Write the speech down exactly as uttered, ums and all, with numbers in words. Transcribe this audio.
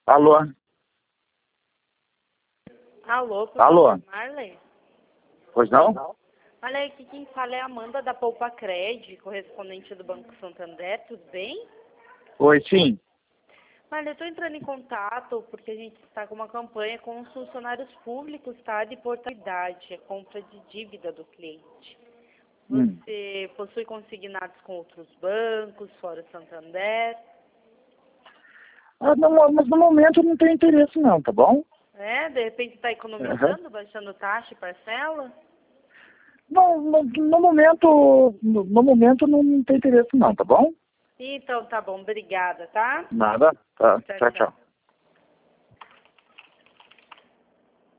Alô? Alô, por Alô? favor, Marley? Pois não? Olha, aqui quem fala é a Amanda da Poupa Cred, correspondente do Banco Santander, tudo bem? Oi, sim. Marley, eu estou entrando em contato porque a gente está com uma campanha com os funcionários públicos, tá? De portabilidade, a compra de dívida do cliente. Hum. Você possui consignados com outros bancos, fora o Santander? Ah, não, mas no momento eu não tenho interesse não, tá bom? É, de repente está economizando, baixando taxa e parcela? Não, no, no momento, no, no momento não tem interesse não, tá bom? Então tá bom, obrigada, tá? Nada. Tá. Tchau, Tchau, tchau. tchau.